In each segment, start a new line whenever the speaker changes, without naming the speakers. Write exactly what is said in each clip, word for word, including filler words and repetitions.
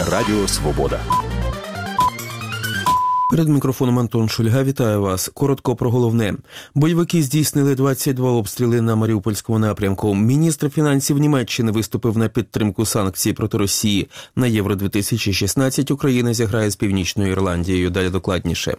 Радіо Свобода.
Перед мікрофоном Антон Шульга. Вітаю вас. Коротко про головне. Бойовики здійснили двадцять два обстріли на Маріупольському напрямку. Міністр фінансів Німеччини виступив на підтримку санкцій проти Росії. На Євро дві тисячі шістнадцять Україна зіграє з Північною Ірландією. Далі докладніше.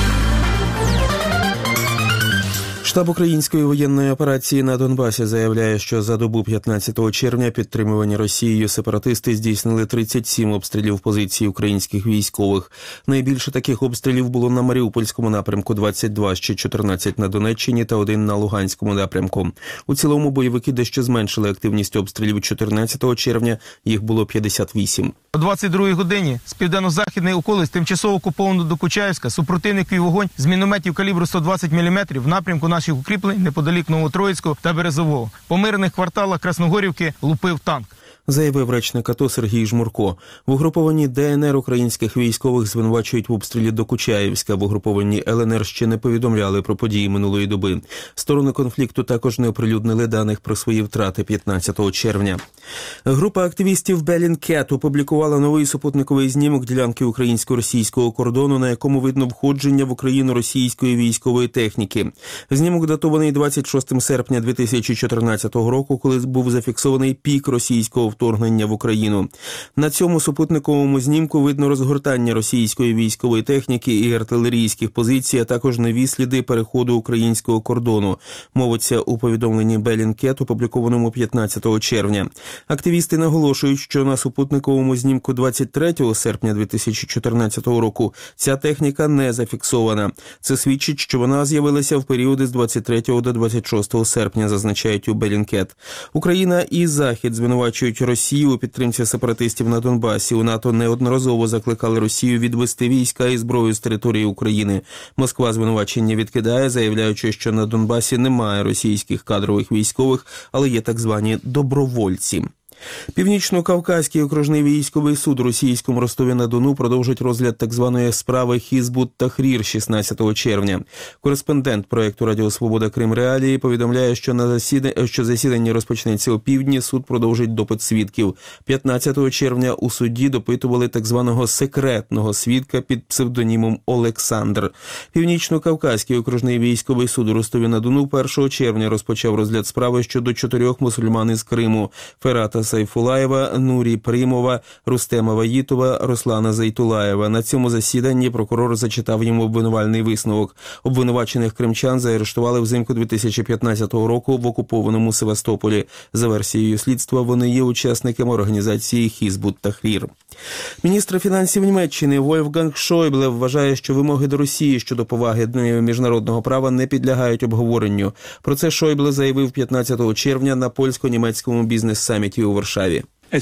Штаб української воєнної операції на Донбасі заявляє, що за добу п'ятнадцятого червня підтримувані Росією сепаратисти здійснили тридцять сім обстрілів позицій українських військових. Найбільше таких обстрілів було на Маріупольському напрямку – двадцять два, ще чотирнадцять на Донеччині та один на Луганському напрямку. У цілому бойовики дещо зменшили активність обстрілів чотирнадцятого червня, їх було п'ятдесят вісім.
О двадцять другій годині з південно-західної околиць тимчасово окупованого Докучаєвська супротивник вів вогонь з мінометів калібру сто двадцять міліметрів в напрямку наших укріплень неподалік Новотроїцького та Березового. По мирних кварталах Красногорівки лупив танк.
Заявив речник АТО Сергій Жмурко. В угрупованні ДНР українських військових звинувачують в обстрілі Докучаєвська. В угрупованні ЛНР ще не повідомляли про події минулої доби. Сторони конфлікту також не оприлюднили даних про свої втрати п'ятнадцятого червня. Група активістів Bellingcat опублікувала новий супутниковий знімок ділянки українсько-російського кордону, на якому видно входження в Україну російської військової техніки. Знімок датований двадцять шостого серпня дві тисячі чотирнадцятого року, коли був зафіксований пік російського вторгнення в Україну. На цьому супутниковому знімку видно розгортання російської військової техніки і артилерійських позицій, а також нові сліди переходу українського кордону. Мовиться у повідомленні Bellingcat, опублікованому п'ятнадцятого червня. Активісти наголошують, що на супутниковому знімку двадцять третього серпня дві тисячі чотирнадцятого року ця техніка не зафіксована. Це свідчить, що вона з'явилася в періоди з двадцять третього до двадцять шостого серпня, зазначають у Bellingcat. Україна і Захід звинувачують Росію у підтримці сепаратистів на Донбасі. У НАТО неодноразово закликали Росію відвести війська і зброю з території України. Москва звинувачення відкидає, заявляючи, що на Донбасі немає російських кадрових військових, але є так звані добровольці. Північно-Кавказький окружний військовий суд у російському Ростові-на-Дону продовжить розгляд так званої справи Хізбут-Тахрір шістнадцятого червня. Кореспондент проєкту «Радіо Свобода. Крим. Реалії» повідомляє, що на засідання, що засідання розпочнеться о півдні, суд продовжить допит свідків. п'ятнадцятого червня у суді допитували так званого секретного свідка під псевдонімом Олександр. Північно-Кавказький окружний військовий суд у Ростові-на-Дону першого червня розпочав розгляд справи щодо чотирьох мусульман із Криму – Ферата Сайфулаєва, Нурі Примова, Рустема Ваїтова, Руслана Зайтулаєва. На цьому засіданні прокурор зачитав йому обвинувальний висновок. Обвинувачених кримчан заарештували взимку дві тисячі п'ятнадцятого року в окупованому Севастополі. За версією слідства, вони є учасниками організації Хізбут-Тахрір. Міністр фінансів Німеччини Вольфганг Шойбле вважає, що вимоги до Росії щодо поваги міжнародного права не підлягають обговоренню. Про це Шойбле заявив п'ятнадцятого червня на польсько-німецькому бізнес-саміті у Варшаві.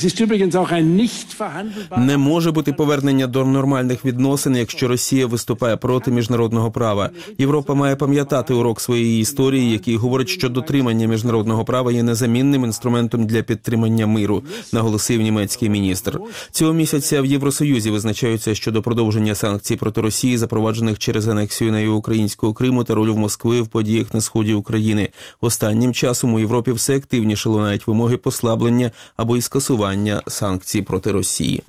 Не може бути повернення до нормальних відносин, якщо Росія виступає проти міжнародного права. Європа має пам'ятати урок своєї історії, який говорить, що дотримання міжнародного права є незамінним інструментом для підтримання миру, наголосив німецький міністр. Цього місяця в Євросоюзі визначаються щодо продовження санкцій проти Росії, запроваджених через анексію нею українського Криму та роль Москви в подіях на сході України. Останнім часом у Європі все активніше лунають вимоги послаблення або і скасування санкцій проти Росії.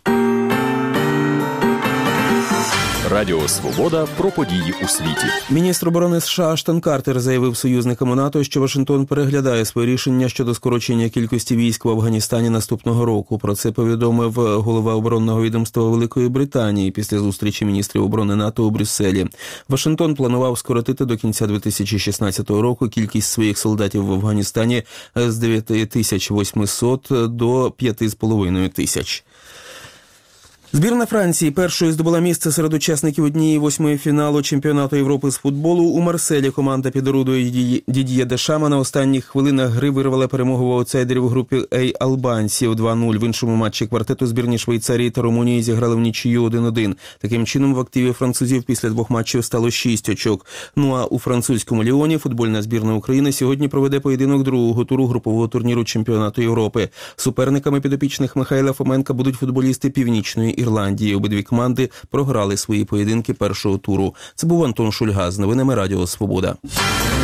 Радіо Свобода про події у світі.
Міністр оборони США Аштон Картер заявив союзникам НАТО, що Вашингтон переглядає своє рішення щодо скорочення кількості військ в Афганістані наступного року. Про це повідомив голова оборонного відомства Великої Британії після зустрічі міністрів оборони НАТО у Брюсселі. Вашингтон планував скоротити до кінця дві тисячі шістнадцятого року кількість своїх солдатів в Афганістані з дев'ять тисяч восьмисот до п'ять з половиною тисяч. Збірна Франції першою здобула місце серед учасників однієї восьмої фіналу чемпіонату Європи з футболу. У Марселі команда під орудою Дід'є Дешама на останніх хвилинах гри вирвала перемогу в аутсайдерів у групі А албанців два нуль. В іншому матчі квартету збірні Швейцарії та Румунії зіграли в нічию один один. Таким чином в активі французів після двох матчів стало шість очок. Ну а у французькому Ліоні футбольна збірна України сьогодні проведе поєдинок другого туру групового турніру чемпіонату Європи. Суперниками підопічних Михайла Фоменка будуть футболісти Північної Ірландії. Обидві команди програли свої поєдинки першого туру. Це був Антон Шульга з новинами Радіо Свобода.